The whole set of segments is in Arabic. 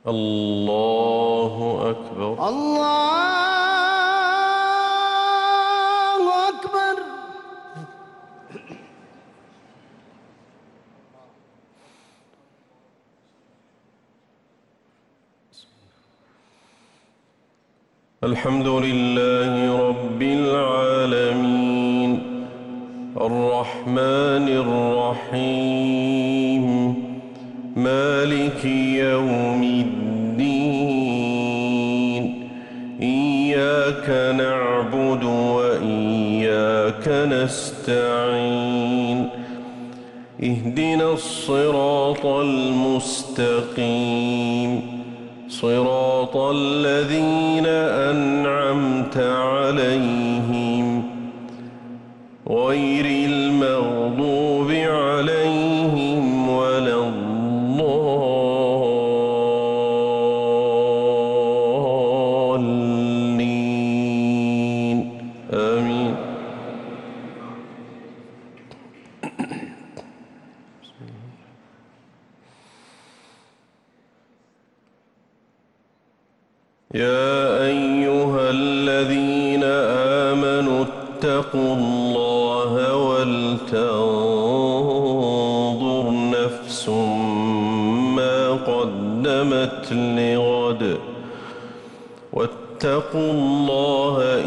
الله أكبر. الله أكبر. الحمد لله رب العالمين الرحمن الرحيم مالك يوم الدين إياك نعبد وإياك نستعين اهدنا الصراط المستقيم صراط الذين أنعمت عليهم غير المغضوب عليهم ولا الضالين آمين. يا أيها الذين آمنوا اتقوا الله ولتنظر نفس ما قدمت لغد واتقوا الله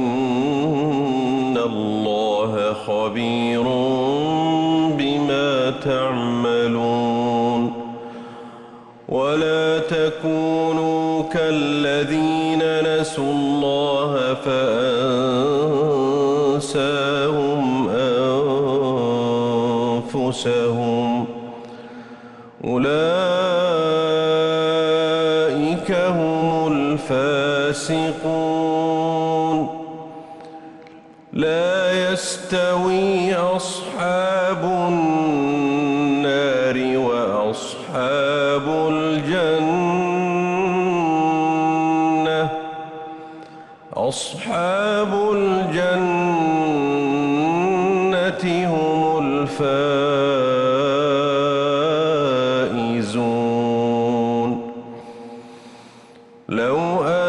إن الله خبير بما تعملون ولا تكونوا كالذين نسوا الله فأنساهم أنفسهم أولئك هم الفاسقون. لا يستوي أصحاب النار وأصحاب الجنة أصحاب الجنة هم الفائزون. لو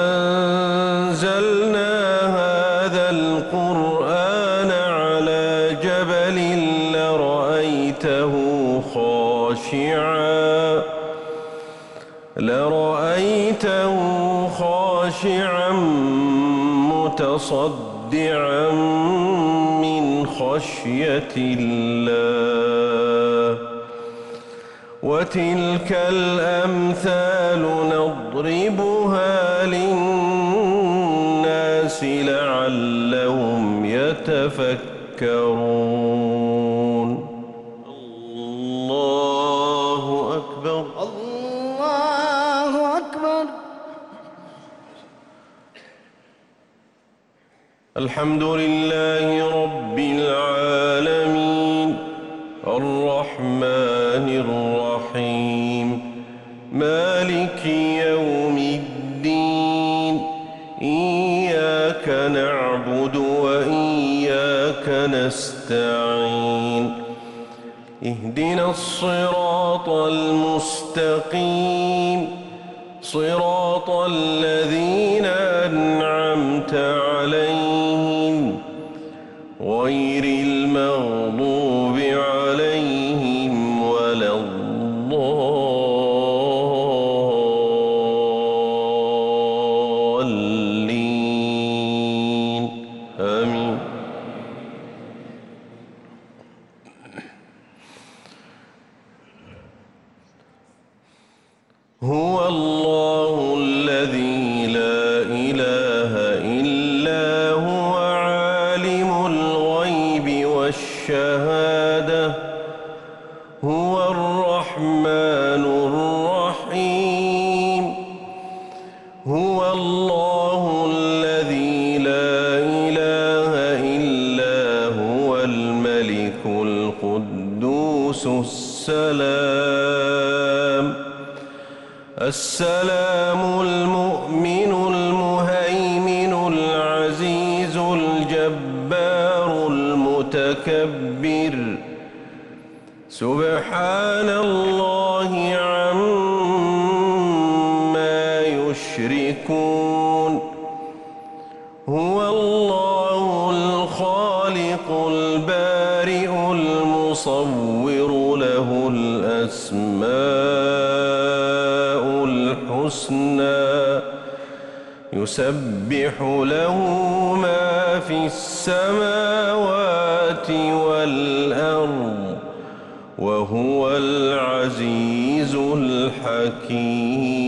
أنزلنا هذا القرآن على جبل لرأيته خاشعا متصدعا من خشية الله. وتلك الأمثال نضربها للناس لعلهم يتفكرون. الله أكبر. الله أكبر. الحمد لله رب العالمين الرحمن الرحيم مالك يوم الدين إياك نعبد وإياك نستعين اهدنا الصراط المستقيم صراط الذين أنعمت عليهم غير المغضوب عليهم ولا الضالين آمين. هو الله الذي لا إله إلا هو عالم الغيب والشهادة هو الرحمن الرحيم. هو الله الذي لا إله إلا هو الملك القدوس السلام المؤمن المهيمن العزيز الجبار المتكبر سبحان الله عما يشركون هو الله الخالق البارئ المصور له الأسماء الحسنى يسبح له ما في السماوات والأرض وهو العزيز الحكيم